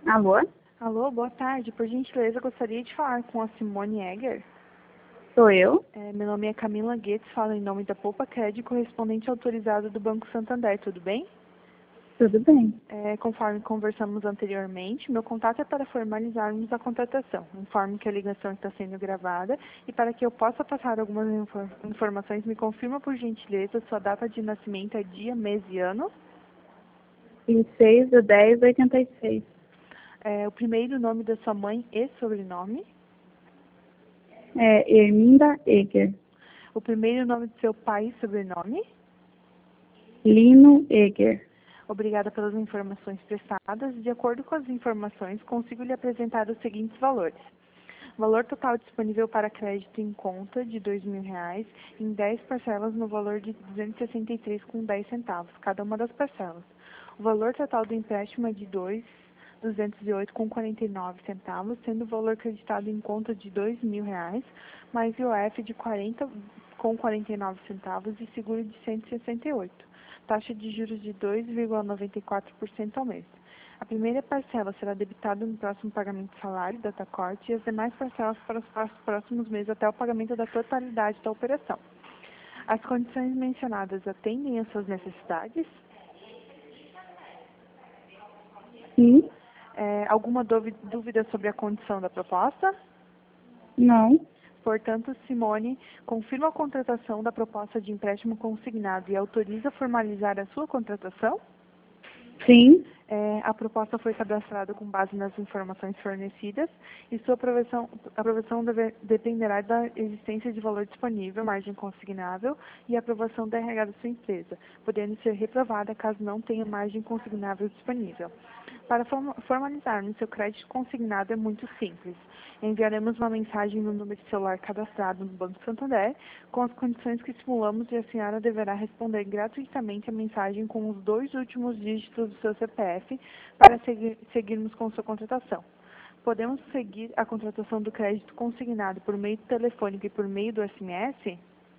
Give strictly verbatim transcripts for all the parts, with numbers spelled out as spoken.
Alô? Alô, boa tarde. Por gentileza, gostaria de falar com a Simone Egger. Sou eu? É, meu nome é Camila Guedes, falo em nome da Poupa Cred, correspondente autorizado do Banco Santander, tudo bem? Tudo bem. É, conforme conversamos anteriormente, meu contato é para formalizarmos a contratação. Informe que a ligação está sendo gravada e para que eu possa passar algumas infor informações, me confirma por gentileza sua data de nascimento, é dia, mês e ano. vinte e seis de dez de oitenta e seis. É, o primeiro nome da sua mãe e sobrenome. É Erminda Egger. O primeiro nome do seu pai e sobrenome. Lino Egger. Obrigada pelas informações prestadas. De acordo com as informações, consigo lhe apresentar os seguintes valores. Valor total disponível para crédito em conta de dois mil reais, em dez parcelas no valor de duzentos e sessenta e três reais com dez centavos, cada uma das parcelas. O valor total do empréstimo é de dois mil duzentos e oito reais com quarenta e nove centavos, sendo o valor acreditado em conta de dois mil reais, mais I O F de quarenta reais com quarenta e nove centavos e seguro de cento e sessenta e oito reais. Taxa de juros de dois vírgula noventa e quatro por cento ao mês. A primeira parcela será debitada no próximo pagamento de salário, data corte, e as demais parcelas para os próximos meses até o pagamento da totalidade da operação. As condições mencionadas atendem às suas necessidades? Sim? É, alguma dúvida sobre a condição da proposta? Não? Portanto, Simone, confirma a contratação da proposta de empréstimo consignado e autoriza a formalizar a sua contratação? Sim? É, a proposta foi cadastrada com base nas informações fornecidas e sua aprovação, aprovação deve, dependerá da existência de valor disponível, margem consignável e aprovação da R H da sua empresa, podendo ser reprovada caso não tenha margem consignável disponível. Para formalizarmos seu crédito consignado é muito simples. Enviaremos uma mensagem no número de celular cadastrado no Banco Santander com as condições que simulamos e a senhora deverá responder gratuitamente a mensagem com os dois últimos dígitos do seu C P F para seguir, seguirmos com sua contratação. Podemos seguir a contratação do crédito consignado por meio telefônico e por meio do S M S?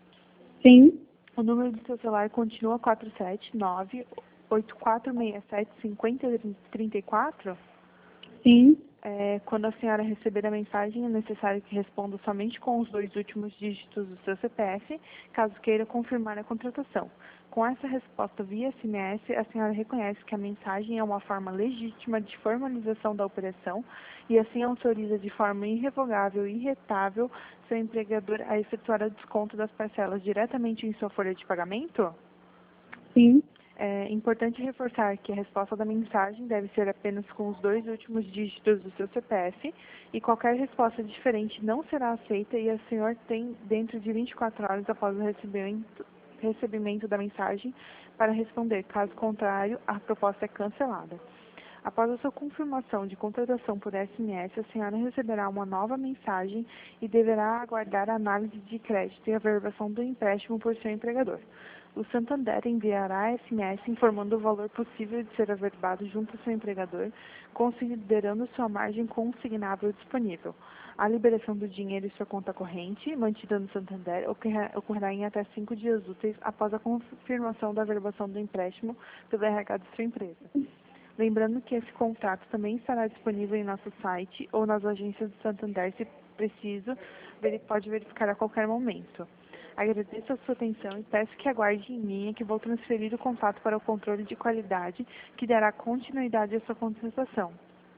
Sim? O número do seu celular continua quatro sete nove, oito quatro seis sete, cinco zero três quatro? Sim? É, quando a senhora receber a mensagem, é necessário que responda somente com os dois últimos dígitos do seu C P F, caso queira confirmar a contratação. Com essa resposta via S M S, a senhora reconhece que a mensagem é uma forma legítima de formalização da operação e assim autoriza de forma irrevogável e irretável seu empregador a efetuar o desconto das parcelas diretamente em sua folha de pagamento? Sim? É importante reforçar que a resposta da mensagem deve ser apenas com os dois últimos dígitos do seu C P F e qualquer resposta diferente não será aceita e a senhora tem dentro de vinte e quatro horas após o recebimento, recebimento da mensagem para responder. Caso contrário, a proposta é cancelada. Após a sua confirmação de contratação por S M S, a senhora receberá uma nova mensagem e deverá aguardar a análise de crédito e a averbação do empréstimo por seu empregador. O Santander enviará S M S informando o valor possível de ser averbado junto ao seu empregador, considerando sua margem consignável disponível. A liberação do dinheiro em sua conta corrente, mantida no Santander, ocorrerá, ocorrerá em até cinco dias úteis após a confirmação da averbação do empréstimo pelo R H de sua empresa. Lembrando que esse contrato também estará disponível em nosso site ou nas agências do Santander, se preciso, ele pode verificar a qualquer momento. Agradeço a sua atenção e peço que aguarde em linha que vou transferir o contato para o controle de qualidade que dará continuidade à sua contratação.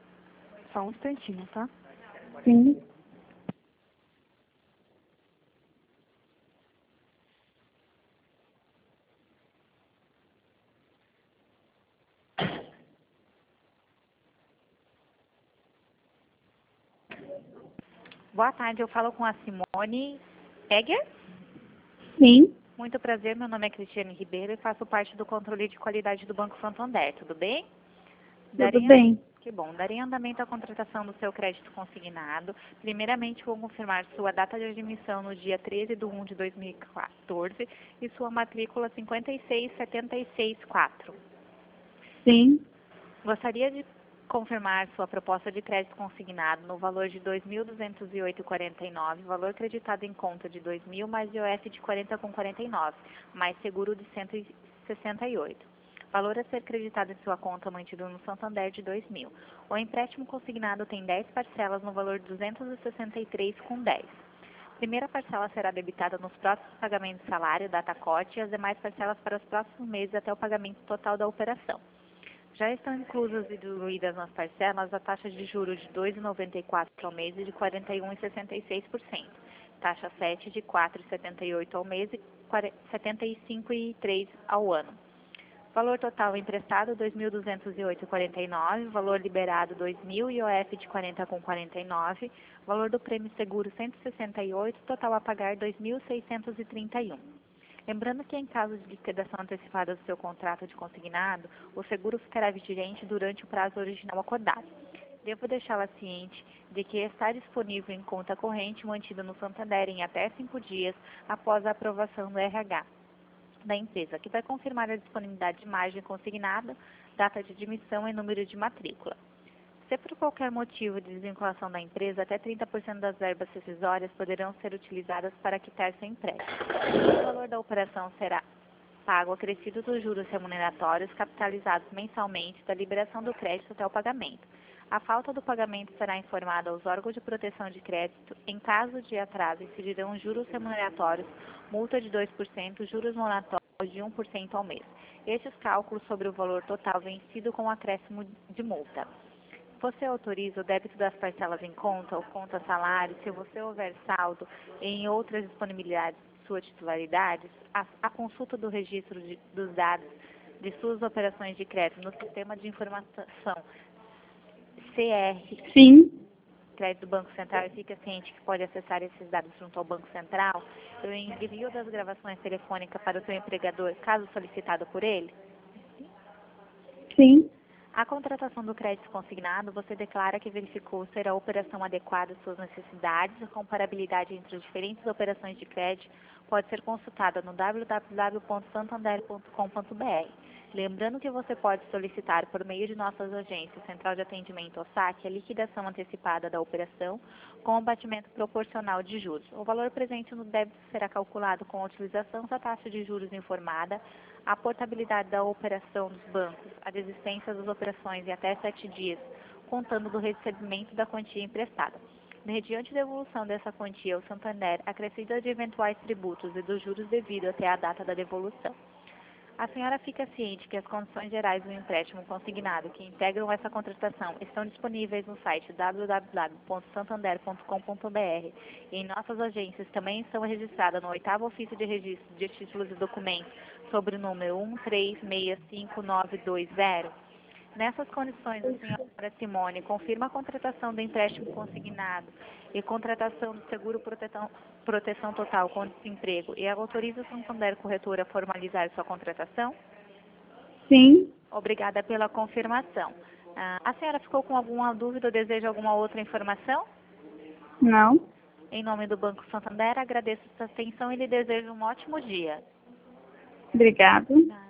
Só um instantinho, tá? Sim? Boa tarde, eu falo com a Simone Egger. Sim? Muito prazer, meu nome é Cristiane Ribeiro e faço parte do controle de qualidade do Banco Santander, tudo bem? Tudo Darei, bem. que bom, darei andamento à contratação do seu crédito consignado. Primeiramente, vou confirmar sua data de admissão no dia treze de um de dois mil e quatorze e sua matrícula cinquenta e seis setenta e seis quatro. Sim? Gostaria de confirmar sua proposta de crédito consignado no valor de dois mil duzentos e oito reais e quarenta e nove centavos, valor acreditado em conta de dois mil mais I O F de quarenta reais com quarenta e nove centavos, mais seguro de cento e sessenta e oito reais. Valor a ser creditado em sua conta mantido no Santander de dois mil. O empréstimo consignado tem dez parcelas no valor de duzentos e sessenta e três reais com dez. Primeira parcela será debitada nos próximos pagamentos de salário, data corte, e as demais parcelas para os próximos meses até o pagamento total da operação. Já estão inclusas e diluídas nas parcelas a taxa de juros de dois vírgula noventa e quatro por cento ao mês e de quarenta e um vírgula sessenta e seis por cento. Taxa sete de quatro vírgula setenta e oito por cento ao mês e setenta e cinco vírgula três por cento ao ano. Valor total emprestado dois mil duzentos e oito vírgula quarenta e nove centavos, valor liberado dois mil, I O F de quarenta vírgula quarenta e nove, valor do prêmio seguro cento e sessenta e oito, total a pagar dois mil seiscentos e trinta e um. Lembrando que em caso de liquidação antecipada do seu contrato de consignado, o seguro ficará vigente durante o prazo original acordado. Devo deixá-la ciente de que está disponível em conta corrente mantida no Santander em até cinco dias após a aprovação do R H da empresa, que vai confirmar a disponibilidade de margem consignada, data de admissão e número de matrícula. Se por qualquer motivo de desvinculação da empresa, até trinta por cento das verbas rescisórias poderão ser utilizadas para quitar seu empréstimo. O valor da operação será pago acrescido dos juros remuneratórios capitalizados mensalmente da liberação do crédito até o pagamento. A falta do pagamento será informada aos órgãos de proteção de crédito. Em caso de atraso, incidirão juros remuneratórios, multa de dois por cento, juros moratórios de um por cento ao mês. Estes cálculos sobre o valor total vencido com acréscimo de multa. Você autoriza o débito das parcelas em conta ou conta salário, se você houver saldo em outras disponibilidades de sua titularidade, a, a consulta do registro de, dos dados de suas operações de crédito no sistema de informação C R Sim. Crédito do Banco Central, e fica ciente que pode acessar esses dados junto ao Banco Central. Eu envio das gravações telefônicas para o seu empregador, caso solicitado por ele. Sim. A contratação do crédito consignado, você declara que verificou ser a operação adequada às suas necessidades. A comparabilidade entre as diferentes operações de crédito pode ser consultada no w w w ponto santander ponto com ponto b r. Lembrando que você pode solicitar por meio de nossas agências, Central de Atendimento ou S A C, a liquidação antecipada da operação com o batimento proporcional de juros. O valor presente no débito será calculado com a utilização da taxa de juros informada, a portabilidade da operação dos bancos, a desistência das operações em até sete dias, contando do recebimento da quantia emprestada. Mediante devolução dessa quantia, o Santander acrescida de eventuais tributos e dos juros devido até a data da devolução. A senhora fica ciente que as condições gerais do empréstimo consignado que integram essa contratação estão disponíveis no site w w w ponto santander ponto com ponto b r e em nossas agências também estão registradas no oitavo ofício de registro de títulos e documentos sobre o número um três seis cinco nove dois zero. Nessas condições, a senhora Simone confirma a contratação do empréstimo consignado e contratação do seguro proteção, proteção total contra desemprego e autoriza o Santander Corretora a formalizar sua contratação? Sim. Obrigada pela confirmação. Ah, a senhora ficou com alguma dúvida ou deseja alguma outra informação? Não. Em nome do Banco Santander, agradeço a sua atenção e lhe desejo um ótimo dia. Obrigada.